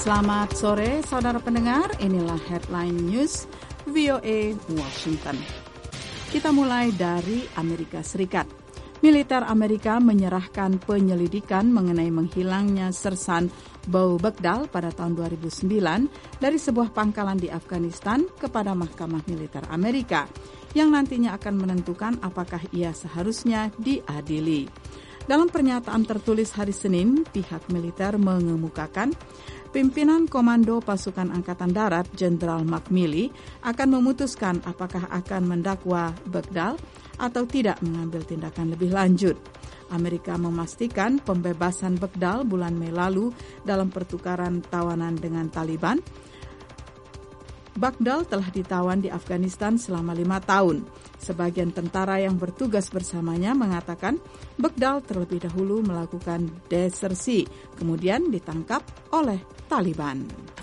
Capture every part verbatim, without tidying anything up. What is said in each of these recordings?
Selamat sore, saudara pendengar. Inilah Headline News V O A Washington. Kita mulai dari Amerika Serikat. Militer Amerika menyerahkan penyelidikan mengenai menghilangnya Sersan Bo Begdal pada tahun dua ribu sembilan dari sebuah pangkalan di Afghanistan kepada Mahkamah Militer Amerika yang nantinya akan menentukan apakah ia seharusnya diadili. Dalam pernyataan tertulis hari Senin, pihak militer mengemukakan pimpinan Komando Pasukan Angkatan Darat Jenderal Mark Milley akan memutuskan apakah akan mendakwa Begdal atau tidak mengambil tindakan lebih lanjut. Amerika memastikan pembebasan Begdal bulan Mei lalu dalam pertukaran tawanan dengan Taliban. Begdal telah ditawan di Afghanistan selama lima tahun. Sebagian tentara yang bertugas bersamanya mengatakan Begdal terlebih dahulu melakukan desersi, kemudian ditangkap oleh Taliban.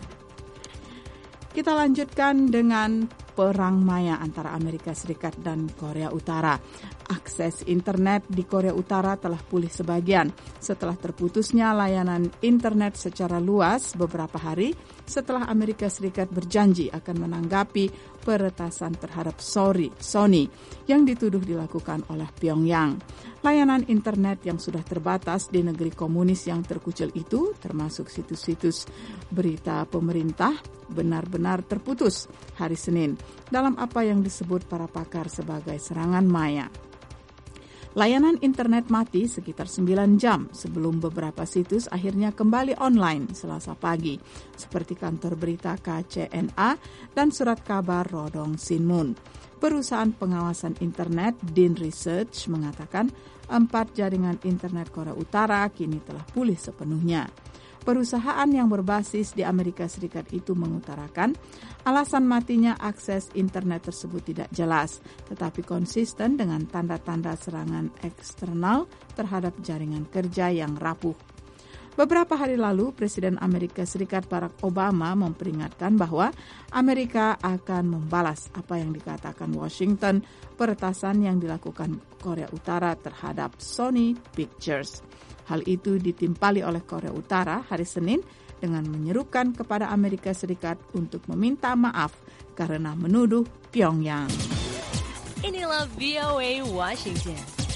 Kita lanjutkan dengan perang maya antara Amerika Serikat dan Korea Utara. Akses internet di Korea Utara telah pulih sebagian setelah terputusnya layanan internet secara luas beberapa hari setelah Amerika Serikat berjanji akan menanggapi peretasan terhadap Sony yang dituduh dilakukan oleh Pyongyang. Layanan internet yang sudah terbatas di negeri komunis yang terkucil itu, termasuk situs-situs berita pemerintah, benar-benar terputus hari Senin dalam apa yang disebut para pakar sebagai serangan maya. Layanan internet mati sekitar sembilan jam sebelum beberapa situs akhirnya kembali online Selasa pagi, seperti kantor berita K C N A dan surat kabar Rodong Sinmun. Perusahaan pengawasan internet Din Research mengatakan empat jaringan internet Korea Utara kini telah pulih sepenuhnya. Perusahaan yang berbasis di Amerika Serikat itu mengutarakan alasan matinya akses internet tersebut tidak jelas, tetapi konsisten dengan tanda-tanda serangan eksternal terhadap jaringan kerja yang rapuh. Beberapa hari lalu, Presiden Amerika Serikat Barack Obama memperingatkan bahwa Amerika akan membalas apa yang dikatakan Washington peretasan yang dilakukan Korea Utara terhadap Sony Pictures. Hal itu ditimpali oleh Korea Utara hari Senin dengan menyerukan kepada Amerika Serikat untuk meminta maaf karena menuduh Pyongyang. Inilah V O A Washington.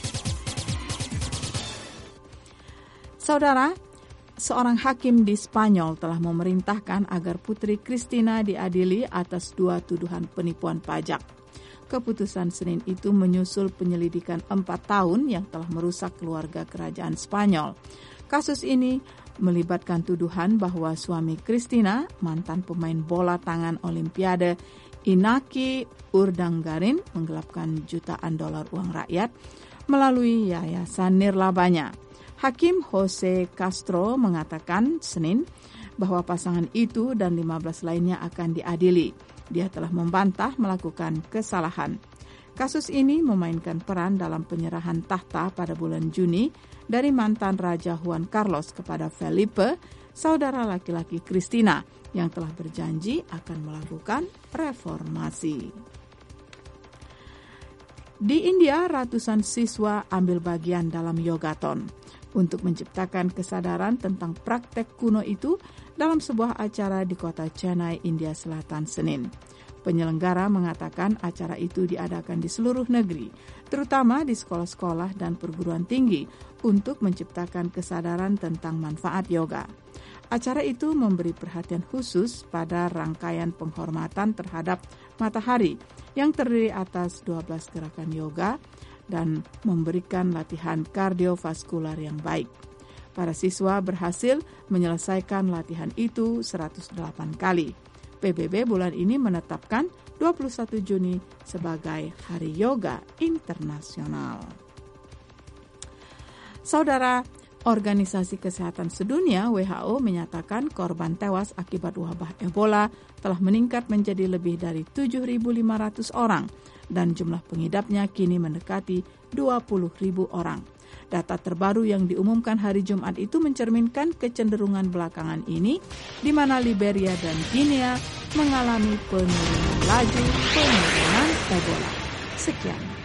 Saudara, seorang hakim di Spanyol telah memerintahkan agar Putri Cristina diadili atas dua tuduhan penipuan pajak. Keputusan Senin itu menyusul penyelidikan empat tahun yang telah merusak keluarga kerajaan Spanyol. Kasus ini melibatkan tuduhan bahwa suami Cristina, mantan pemain bola tangan Olimpiade Iñaki Urdangarin, menggelapkan jutaan dolar uang rakyat melalui yayasan nirlabanya. Hakim Jose Castro mengatakan Senin bahwa pasangan itu dan lima belas lainnya akan diadili. Dia telah membantah melakukan kesalahan. Kasus ini memainkan peran dalam penyerahan tahta pada bulan Juni dari mantan Raja Juan Carlos kepada Felipe, saudara laki-laki Cristina, yang telah berjanji akan melakukan reformasi. Di India, ratusan siswa ambil bagian dalam yogathon untuk menciptakan kesadaran tentang praktek kuno itu dalam sebuah acara di kota Chennai, India Selatan, Senin. Penyelenggara mengatakan acara itu diadakan di seluruh negeri, terutama di sekolah-sekolah dan perguruan tinggi, untuk menciptakan kesadaran tentang manfaat yoga. Acara itu memberi perhatian khusus pada rangkaian penghormatan terhadap matahari yang terdiri atas dua belas gerakan yoga dan memberikan latihan kardiovaskular yang baik. Para siswa berhasil menyelesaikan latihan itu seratus delapan kali. P B B bulan ini menetapkan dua puluh satu Juni sebagai Hari Yoga Internasional. Saudara, Organisasi Kesehatan Sedunia W H O menyatakan korban tewas akibat wabah Ebola telah meningkat menjadi lebih dari tujuh ribu lima ratus orang dan jumlah pengidapnya kini mendekati dua puluh ribu orang. Data terbaru yang diumumkan hari Jumat itu mencerminkan kecenderungan belakangan ini, di mana Liberia dan Guinea mengalami penurunan laju penurunan Ebola. Sekian.